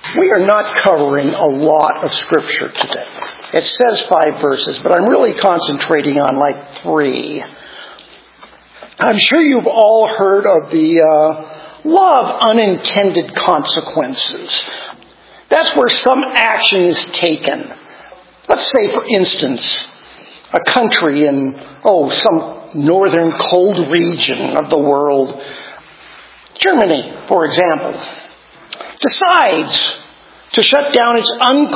We are not covering a lot of Scripture today. It says 5 verses, but I'm really concentrating on like 3. I'm sure you've all heard of the law of unintended consequences. That's where some action is taken. Let's say, for instance, a country in, some northern cold region of the world, Germany, for example, decides to shut down its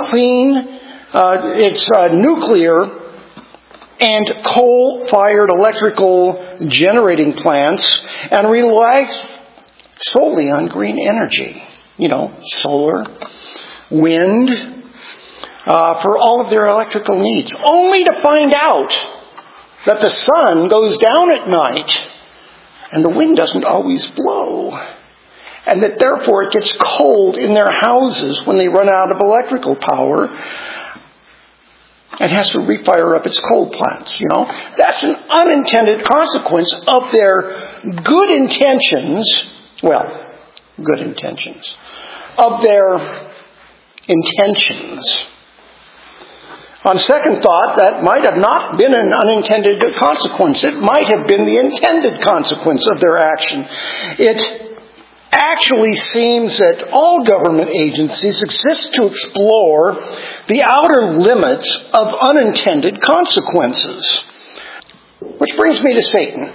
its nuclear and coal-fired electrical generating plants and rely solely on green energy. Solar, wind, for all of their electrical needs. Only to find out that the sun goes down at night and the wind doesn't always blow. And that therefore it gets cold in their houses when they run out of electrical power and has to refire up its coal plants. That's an unintended consequence of their good intentions. Of their intentions. On second thought, that might have not been an unintended consequence. It might have been the intended consequence of their action. It actually seems that all government agencies exist to explore the outer limits of unintended consequences. Which brings me to Satan.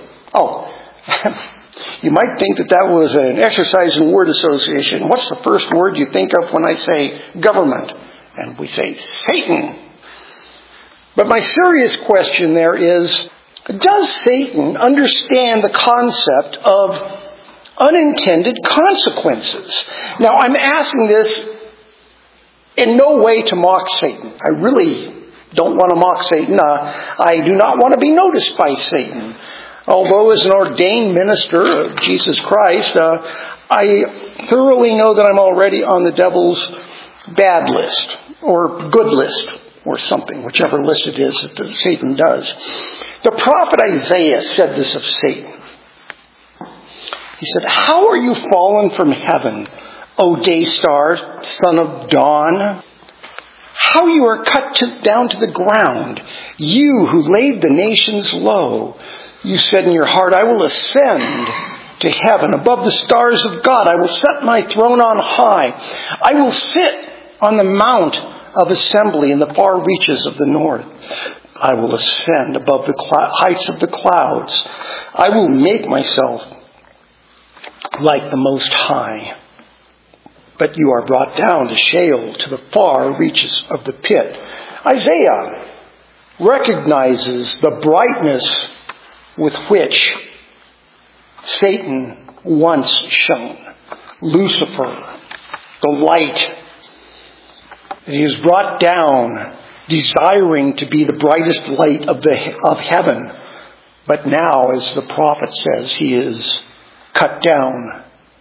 You might think that was an exercise in word association. What's the first word you think of when I say government? And we say Satan. But my serious question there is, does Satan understand the concept of unintended consequences? Now, I'm asking this in no way to mock Satan. I really don't want to mock Satan. I do not want to be noticed by Satan. Although as an ordained minister of Jesus Christ, I thoroughly know that I'm already on the devil's bad list or good list or something, whichever list it is that Satan does. The prophet Isaiah said this of Satan. He said, "How are you fallen from heaven, O day star, son of dawn? How you are cut down to the ground, you who laid the nations low. You said in your heart, I will ascend to heaven above the stars of God. I will set my throne on high. I will sit on the mount of assembly in the far reaches of the north. I will ascend above the heights of the clouds. I will make myself like the Most High. But you are brought down to Sheol, to the far reaches of the pit." Isaiah recognizes the brightness with which Satan once shone. Lucifer, the light. He is brought down, desiring to be the brightest light of heaven. But now, as the prophet says, he is cut down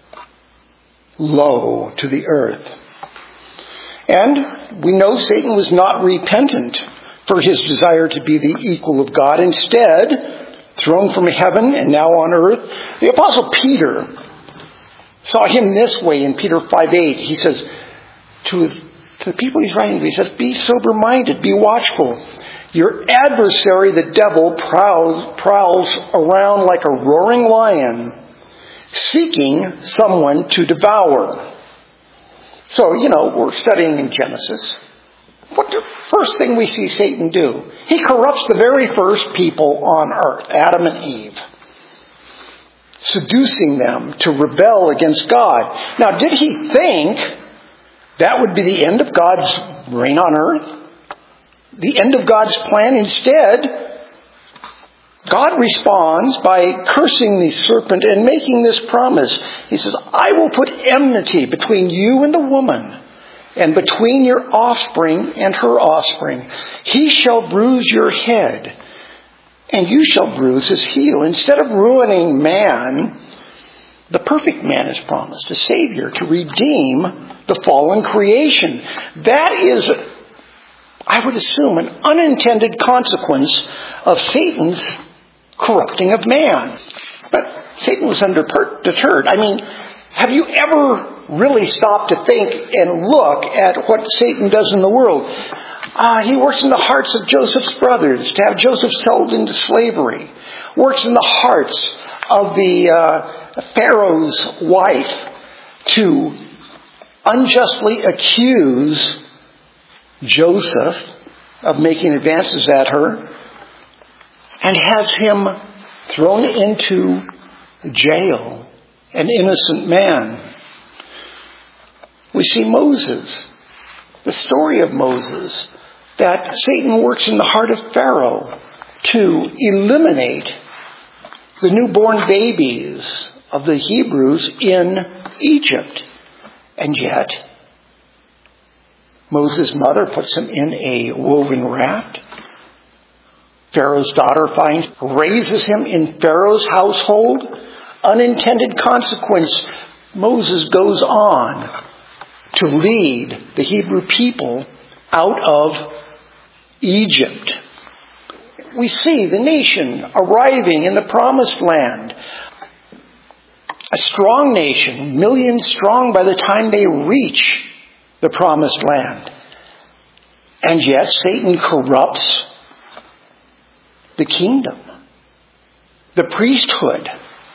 low to the earth. And we know Satan was not repentant for his desire to be the equal of God. Instead, thrown from heaven and now on earth, the Apostle Peter saw him this way in Peter 5:8. He says to the people he's writing to, he says, "Be sober-minded, be watchful. Your adversary, the devil, prowls around like a roaring lion, seeking someone to devour." So, we're studying in Genesis. What the first thing we see Satan do? He corrupts the very first people on earth, Adam and Eve, seducing them to rebel against God. Now, did he think that would be the end of God's reign on earth? The end of God's plan? Instead, God responds by cursing the serpent and making this promise. He says, "I will put enmity between you and the woman, and between your offspring and her offspring. He shall bruise your head, and you shall bruise his heel." Instead of ruining man, the perfect man is promised, a Savior to redeem the fallen creation. That is, I would assume, an unintended consequence of Satan's corrupting of man. But Satan was undeterred. Have you ever really stopped to think and look at what Satan does in the world? He works in the hearts of Joseph's brothers to have Joseph sold into slavery. Works in the hearts of the Pharaoh's wife to unjustly accuse Joseph of making advances at her, and has him thrown into jail, an innocent man. We see Moses, the story of Moses, that Satan works in the heart of Pharaoh to eliminate the newborn babies of the Hebrews in Egypt. And yet, Moses' mother puts him in a woven raft. Pharaoh's daughter raises him in Pharaoh's household. Unintended consequence, Moses goes on to lead the Hebrew people out of Egypt. We see the nation arriving in the promised land. A strong nation, millions strong by the time they reach the promised land. And yet Satan corrupts the kingdom, the priesthood.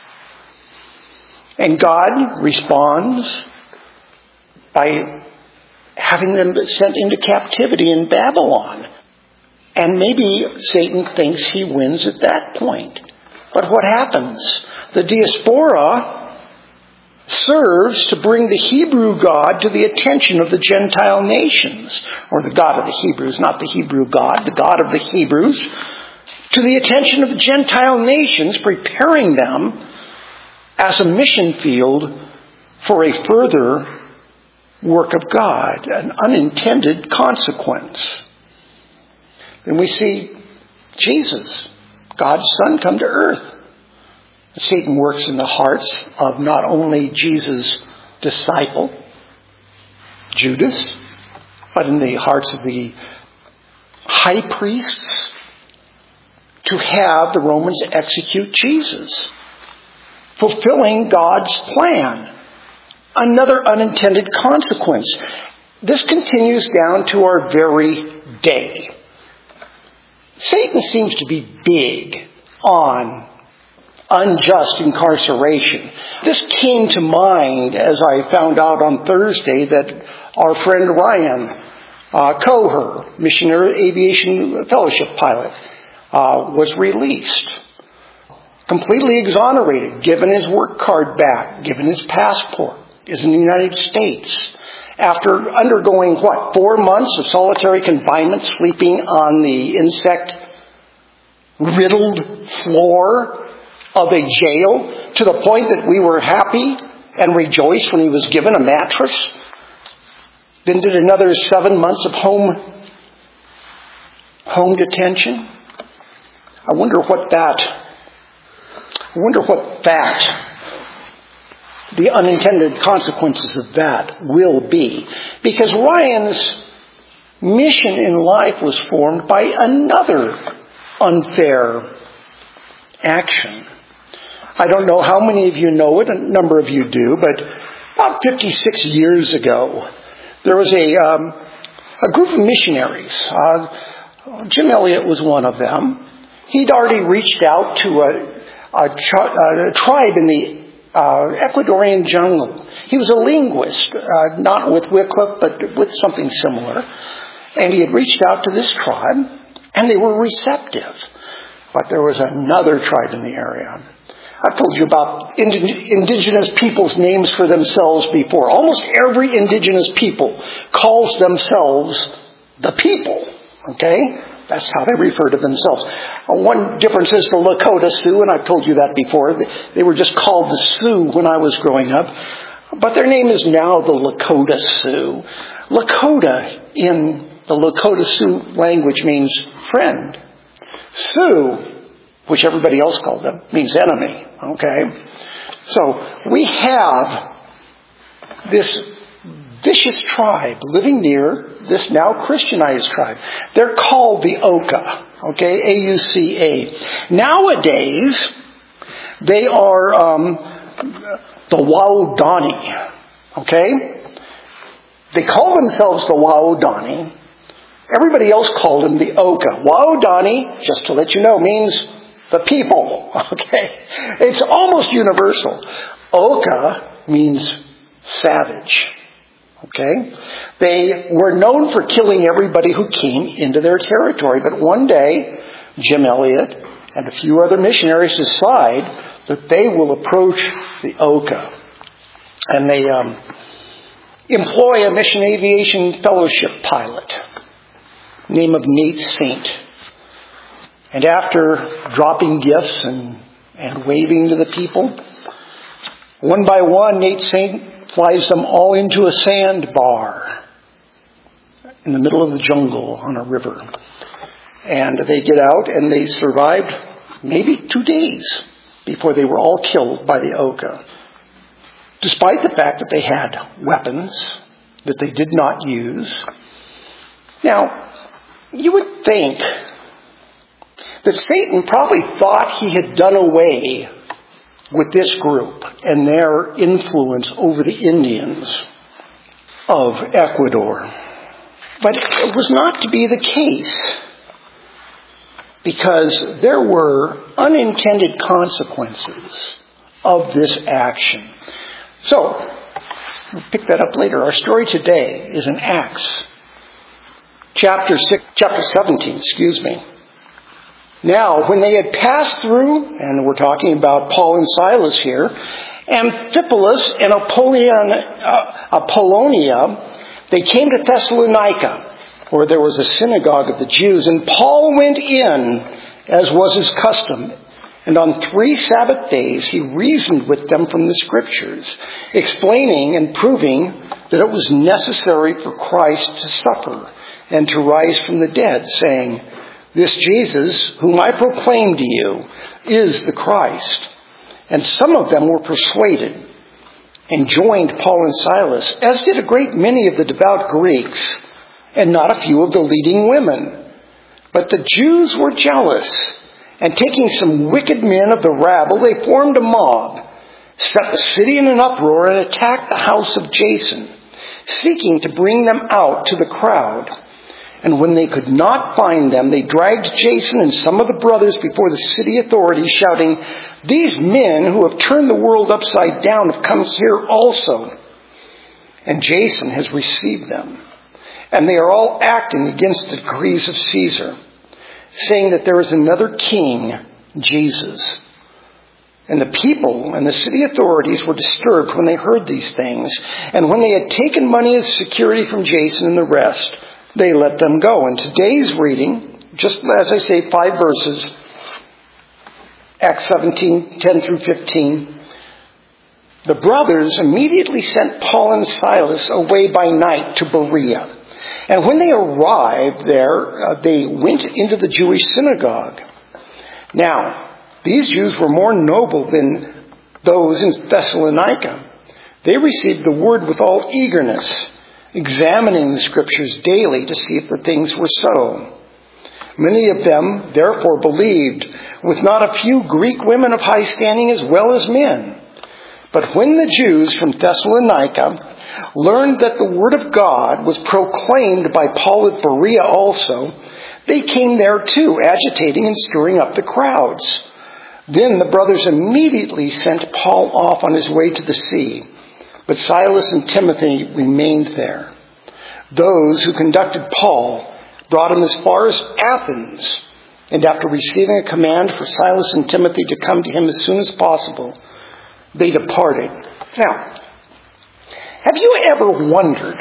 And God responds by having them sent into captivity in Babylon. And maybe Satan thinks he wins at that point. But what happens? The diaspora serves to bring the Hebrew God to the attention of the Gentile nations, or the God of the Hebrews, not the Hebrew God, the God of the Hebrews, to the attention of the Gentile nations, preparing them as a mission field for a further work of God, an unintended consequence. And we see Jesus, God's Son, come to earth. Satan works in the hearts of not only Jesus' disciple, Judas, but in the hearts of the high priests to have the Romans execute Jesus, fulfilling God's plan. Another unintended consequence. This continues down to our very day. Satan seems to be big on unjust incarceration. This came to mind as I found out on Thursday that our friend Ryan Coher, Missionary Aviation Fellowship pilot, was released. Completely exonerated, given his work card back, given his passport, is in the United States. After undergoing, 4 months of solitary confinement, sleeping on the insect-riddled floor of a jail, to the point that we were happy and rejoiced when he was given a mattress. Then did another 7 months of home detention. I wonder what the unintended consequences of that will be. Because Ryan's mission in life was formed by another unfair action. I don't know how many of you know it, a number of you do, but about 56 years ago, there was a group of missionaries. Jim Elliot was one of them. He'd already reached out to a tribe in the Ecuadorian jungle. He was a linguist, not with Wycliffe, but with something similar. And he had reached out to this tribe, and they were receptive. But there was another tribe in the area. I've told you about indigenous people's names for themselves before. Almost every indigenous people calls themselves the people. Okay? That's how they refer to themselves. One difference is the Lakota Sioux, and I've told you that before. They were just called the Sioux when I was growing up. But their name is now the Lakota Sioux. Lakota in the Lakota Sioux language means friend. Sioux, which everybody else called them, means enemy. Okay? So we have this vicious tribe living near this now Christianized tribe. They're called the Auca. Okay? A-U-C-A. Nowadays, they are the Waodani. Okay? They call themselves the Waodani. Everybody else called them the Oka. Waodani, just to let you know, means the people. Okay? It's almost universal. Oka means savage. Okay? They were known for killing everybody who came into their territory. But one day, Jim Elliot and a few other missionaries decide that they will approach the Oka. And they employ a Mission Aviation Fellowship pilot, name of Nate Saint. And after dropping gifts and waving to the people, one by one, Nate Saint flies them all into a sandbar in the middle of the jungle on a river. And they get out and they survived maybe 2 days before they were all killed by the Oka. Despite the fact that they had weapons that they did not use. Now, you would think that Satan probably thought he had done away with this group and their influence over the Indians of Ecuador. But it was not to be the case, because there were unintended consequences of this action. So, we'll pick that up later. Our story today is in Acts chapter 17. Now, when they had passed through, and we're talking about Paul and Silas here, Amphipolis and Apollonia, they came to Thessalonica, where there was a synagogue of the Jews. And Paul went in, as was his custom. And on 3 Sabbath days, he reasoned with them from the Scriptures, explaining and proving that it was necessary for Christ to suffer and to rise from the dead, saying, "This Jesus, whom I proclaim to you, is the Christ." And some of them were persuaded and joined Paul and Silas, as did a great many of the devout Greeks, and not a few of the leading women. But the Jews were jealous, and taking some wicked men of the rabble, they formed a mob, set the city in an uproar, and attacked the house of Jason, seeking to bring them out to the crowd. And when they could not find them, they dragged Jason and some of the brothers before the city authorities, shouting, "These men who have turned the world upside down have come here also. And Jason has received them. And they are all acting against the decrees of Caesar, saying that there is another king, Jesus." And the people and the city authorities were disturbed when they heard these things. And when they had taken money as security from Jason and the rest, they let them go. And today's reading, just as I say, 5 verses, Acts 17, 10 through 15. The brothers immediately sent Paul and Silas away by night to Berea. And when they arrived there, they went into the Jewish synagogue. Now, these Jews were more noble than those in Thessalonica. They received the word with all eagerness, examining the Scriptures daily to see if the things were so. Many of them therefore believed, with not a few Greek women of high standing as well as men. But when the Jews from Thessalonica learned that the word of God was proclaimed by Paul at Berea also, they came there too, agitating and stirring up the crowds. Then the brothers immediately sent Paul off on his way to the sea, but Silas and Timothy remained there. Those who conducted Paul brought him as far as Athens, and after receiving a command for Silas and Timothy to come to him as soon as possible, they departed. Now, have you ever wondered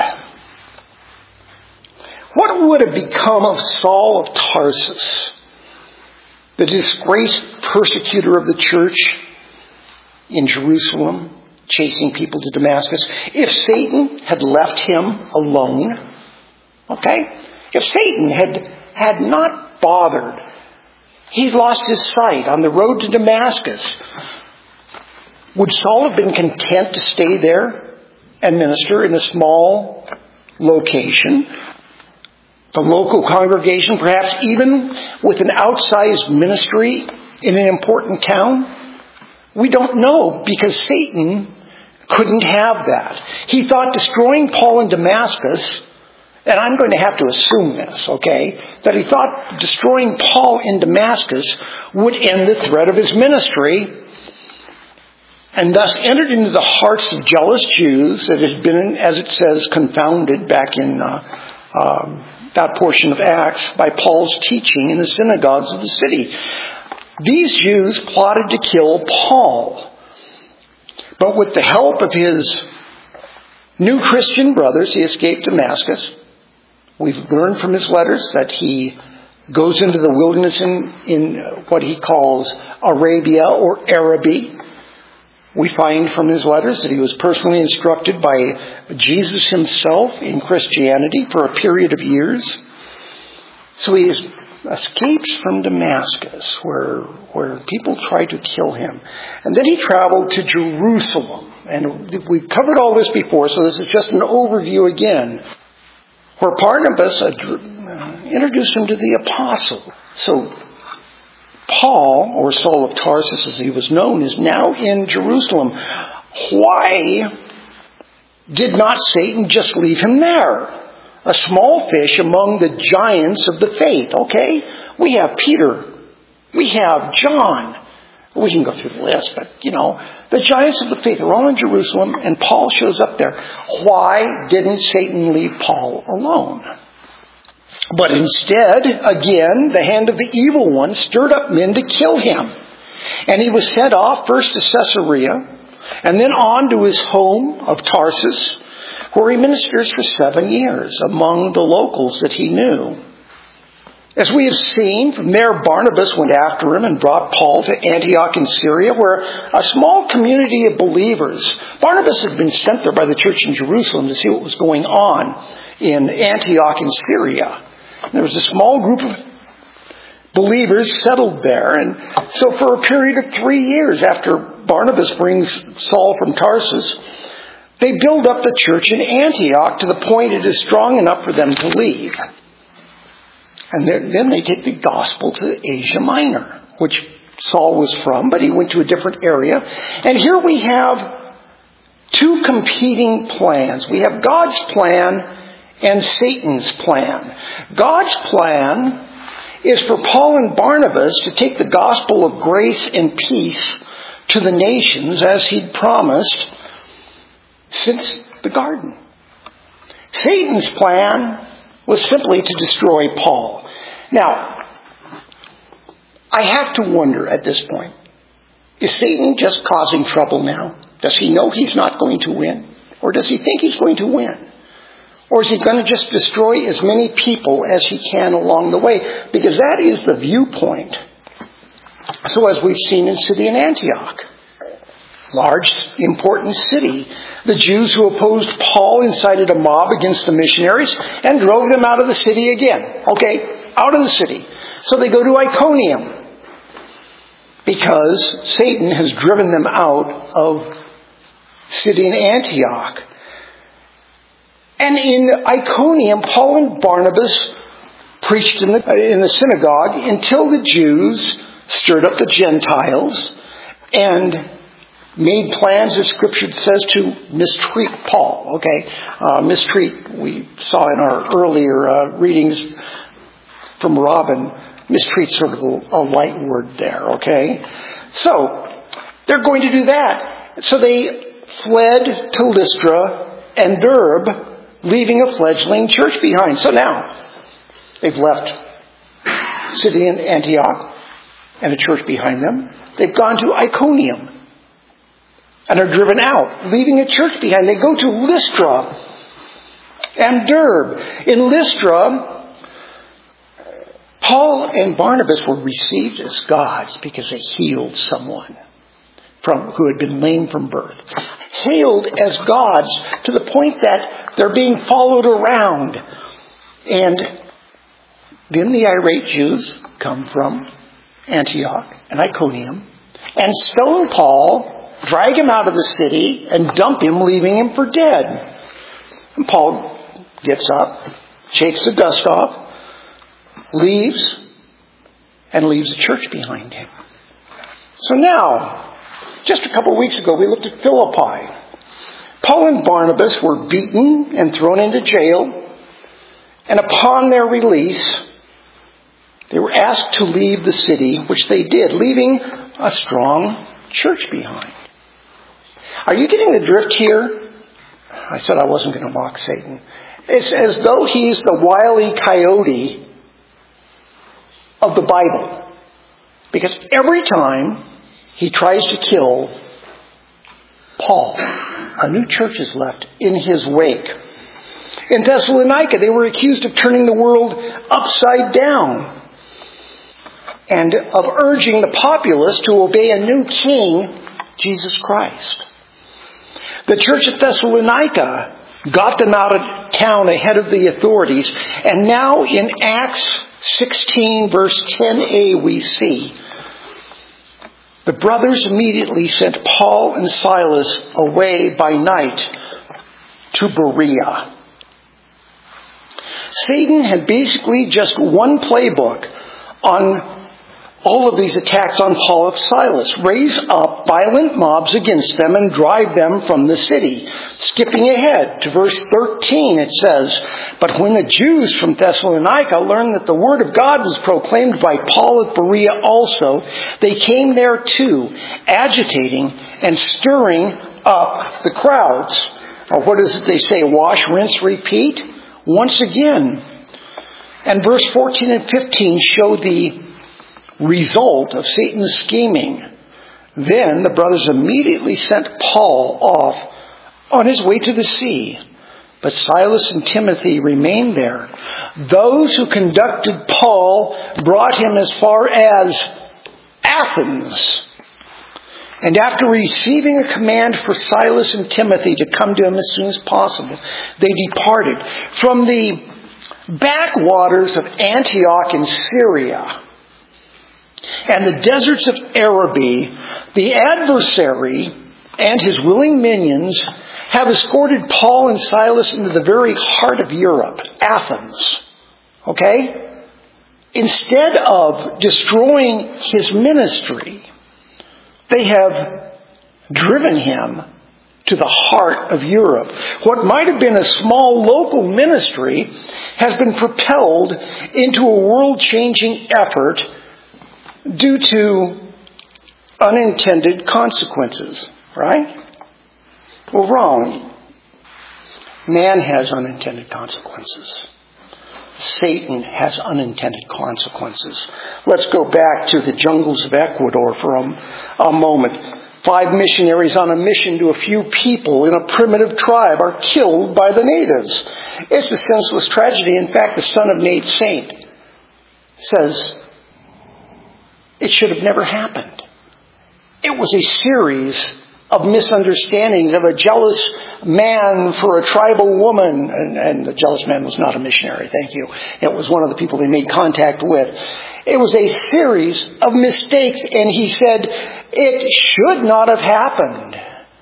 what would have become of Saul of Tarsus, the disgraced persecutor of the church in Jerusalem, chasing people to Damascus, if Satan had left him alone? Okay? If Satan had not bothered, he lost his sight on the road to Damascus, would Saul have been content to stay there and minister in a small location? The local congregation, perhaps even with an outsized ministry in an important town? We don't know, because Satan couldn't have that. He thought destroying Paul in Damascus, and I'm going to have to assume this, okay, that he thought destroying Paul in Damascus would end the threat of his ministry, and thus entered into the hearts of jealous Jews that had been, as it says, confounded back in that portion of Acts by Paul's teaching in the synagogues of the city. These Jews plotted to kill Paul. But with the help of his new Christian brothers, he escaped Damascus. We've learned from his letters that he goes into the wilderness in what he calls Arabia or Araby. We find from his letters that he was personally instructed by Jesus himself in Christianity for a period of years. So he escapes from Damascus, where people tried to kill him. And then he traveled to Jerusalem. And we've covered all this before, so this is just an overview again, where Barnabas introduced him to the apostle. So Paul, or Saul of Tarsus as he was known, is now in Jerusalem. Why did not Satan just leave him there? A small fish among the giants of the faith, okay? We have Peter. We have John. We can go through the list, but, the giants of the faith are all in Jerusalem, and Paul shows up there. Why didn't Satan leave Paul alone? But instead, again, the hand of the evil one stirred up men to kill him. And he was sent off first to Caesarea, and then on to his home of Tarsus, where he ministers for 7 years among the locals that he knew. As we have seen, from there Barnabas went after him and brought Paul to Antioch in Syria, where a small community of believers, Barnabas had been sent there by the church in Jerusalem to see what was going on in Antioch in Syria. There was a small group of believers settled there. And so for a period of 3 years after Barnabas brings Saul from Tarsus, they build up the church in Antioch to the point it is strong enough for them to leave. And then they take the gospel to Asia Minor, which Saul was from, but he went to a different area. And here we have two competing plans. We have God's plan and Satan's plan. God's plan is for Paul and Barnabas to take the gospel of grace and peace to the nations as he'd promised since the garden. Satan's plan was simply to destroy Paul. Now, I have to wonder at this point, is Satan just causing trouble now? Does he know he's not going to win? Or does he think he's going to win? Or is he going to just destroy as many people as he can along the way? Because that is the viewpoint. So as we've seen in Syrian Antioch, large, important city, the Jews who opposed Paul incited a mob against the missionaries and drove them out of the city again. Okay, out of the city. So they go to Iconium because Satan has driven them out of Syrian Antioch. And in Iconium, Paul and Barnabas preached in the synagogue until the Jews stirred up the Gentiles and made plans, as Scripture says, to mistreat Paul. Okay, mistreat, we saw in our earlier readings from Robin, mistreat's sort of a light word there, okay? So, they're going to do that. So they fled to Lystra and Derbe, leaving a fledgling church behind. So now, they've left Syrian Antioch and a church behind them. They've gone to Iconium and are driven out, leaving a church behind. They go to Lystra and Derbe. In Lystra, Paul and Barnabas were received as gods because they healed someone who had been lame from birth. Hailed as gods to the point that they're being followed around. And then the irate Jews come from Antioch and Iconium and stone Paul, drag him out of the city, and dump him, leaving him for dead. And Paul gets up, shakes the dust off, leaves, and leaves a church behind him. So now, just a couple of weeks ago, we looked at Philippi. Paul and Barnabas were beaten and thrown into jail, and upon their release, they were asked to leave the city, which they did, leaving a strong church behind. Are you getting the drift here? I said I wasn't going to mock Satan. It's as though he's the Wile E. Coyote of the Bible. Because every time he tries to kill Paul, a new church is left in his wake. In Thessalonica, they were accused of turning the world upside down and of urging the populace to obey a new king, Jesus Christ. The church at Thessalonica got them out of town ahead of the authorities. And now in Acts 16 verse 10a we see, the brothers immediately sent Paul and Silas away by night to Berea. Satan had basically just one playbook on all of these attacks on Paul and Silas. Raise up violent mobs against them and drive them from the city. Skipping ahead to verse 13, it says, "But when the Jews from Thessalonica learned that the word of God was proclaimed by Paul at Berea also, they came there too, agitating and stirring up the crowds." Or what is it they say? Wash, rinse, repeat? Once again. And verse 14 and 15 show the result of Satan's scheming. Then the brothers immediately sent Paul off on his way to the sea. But Silas and Timothy remained there. Those who conducted Paul brought him as far as Athens. And after receiving a command for Silas and Timothy to come to him as soon as possible, they departed. From the backwaters of Antioch in Syria and the deserts of Araby, the adversary and his willing minions have escorted Paul and Silas into the very heart of Europe, Athens. Okay? Instead of destroying his ministry, they have driven him to the heart of Europe. What might have been a small local ministry has been propelled into a world-changing effort due to unintended consequences, right? Well, wrong. Man has unintended consequences. Satan has unintended consequences. Let's go back to the jungles of Ecuador for a moment. 5 missionaries on a mission to a few people in a primitive tribe are killed by the natives. It's a senseless tragedy. In fact, the son of Nate Saint says it should have never happened. It was a series of misunderstandings of a jealous man for a tribal woman. And the jealous man was not a missionary, thank you. It was one of the people they made contact with. It was a series of mistakes, and he said it should not have happened.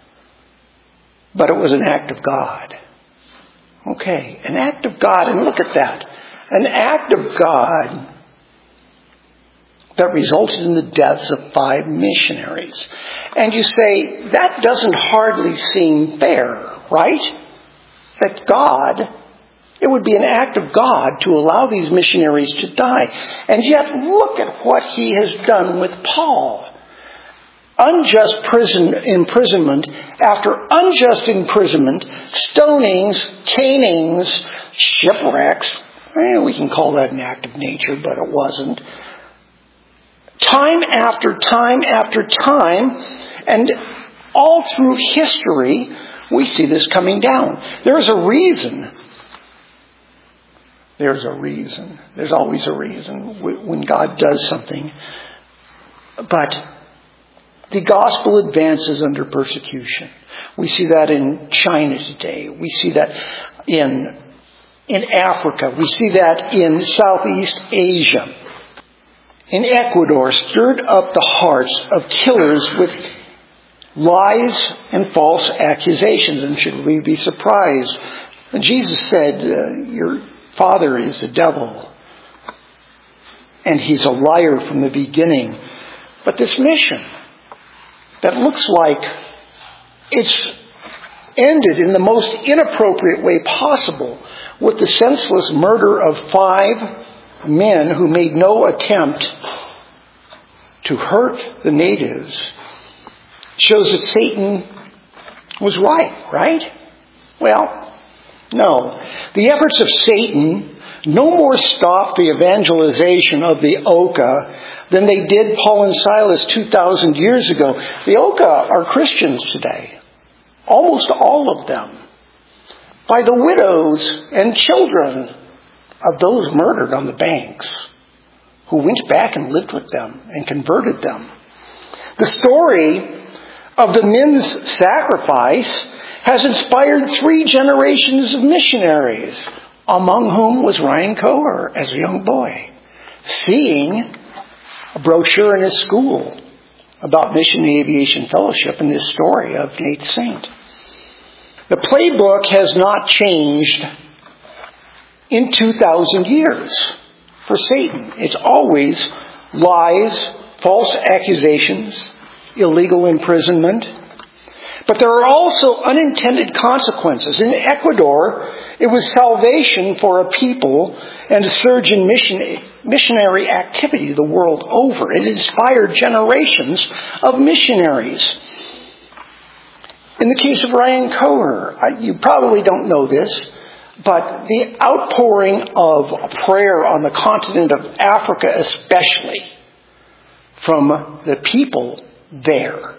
But it was an act of God. Okay, an act of God, and look at that. An act of God that resulted in the deaths of 5 missionaries. And you say, that doesn't hardly seem fair, right? That God, it would be an act of God to allow these missionaries to die. And yet, look at what he has done with Paul. Unjust imprisonment after unjust imprisonment, stonings, canings, shipwrecks. We can call that an act of nature, but it wasn't. Time after time after time, and all through history, we see this coming down. There's a reason. There's a reason. There's always a reason when God does something. But the gospel advances under persecution. We see that in China today. We see that in Africa. We see that in Southeast Asia. In Ecuador, stirred up the hearts of killers with lies and false accusations. And should we be surprised? And Jesus said, your father is the devil. And he's a liar from the beginning. But this mission that looks like it's ended in the most inappropriate way possible with the senseless murder of 5 men who made no attempt to hurt the natives, shows that Satan was right? Well, no. The efforts of Satan no more stopped the evangelization of the Oka than they did Paul and Silas 2,000 years ago. The Oka are Christians today. Almost all of them. By the widows and children of those murdered on the banks, who went back and lived with them and converted them. The story of the men's sacrifice has inspired 3 generations of missionaries, among whom was Ryan Coher as a young boy, seeing a brochure in his school about Mission Aviation Fellowship and this story of Nate Saint. The playbook has not changed in 2,000 years for Satan. It's always lies, false accusations, illegal imprisonment. But there are also unintended consequences. In Ecuador, it was salvation for a people and a surge in missionary activity the world over. It inspired generations of missionaries. In the case of Ryan Coher, you probably don't know this, but the outpouring of prayer on the continent of Africa especially, from the people there,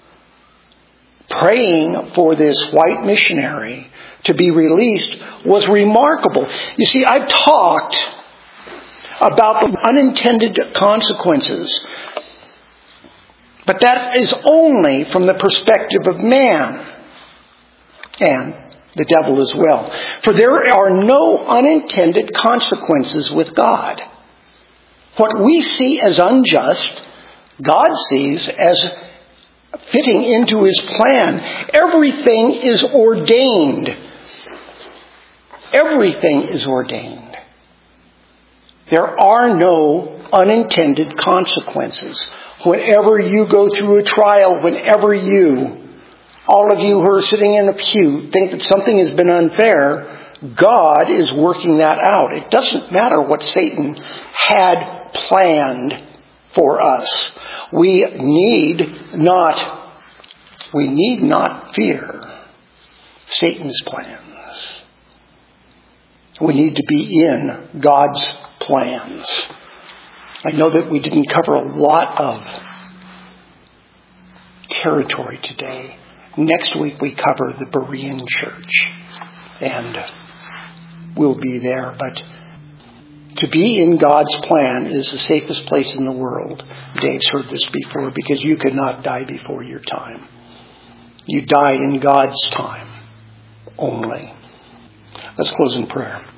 praying for this white missionary to be released, was remarkable. You see, I've talked about the unintended consequences, but that is only from the perspective of man and the devil as well. For there are no unintended consequences with God. What we see as unjust, God sees as fitting into His plan. Everything is ordained. Everything is ordained. There are no unintended consequences. Whenever you go through a trial, whenever all of you who are sitting in a pew, think that something has been unfair, God is working that out. It doesn't matter what Satan had planned for us. We need not fear Satan's plans. We need to be in God's plans. I know that we didn't cover a lot of territory today. Next week we cover the Berean church, and we'll be there. But to be in God's plan is the safest place in the world. Dave's heard this before, because you cannot die before your time. You die in God's time only. Let's close in prayer.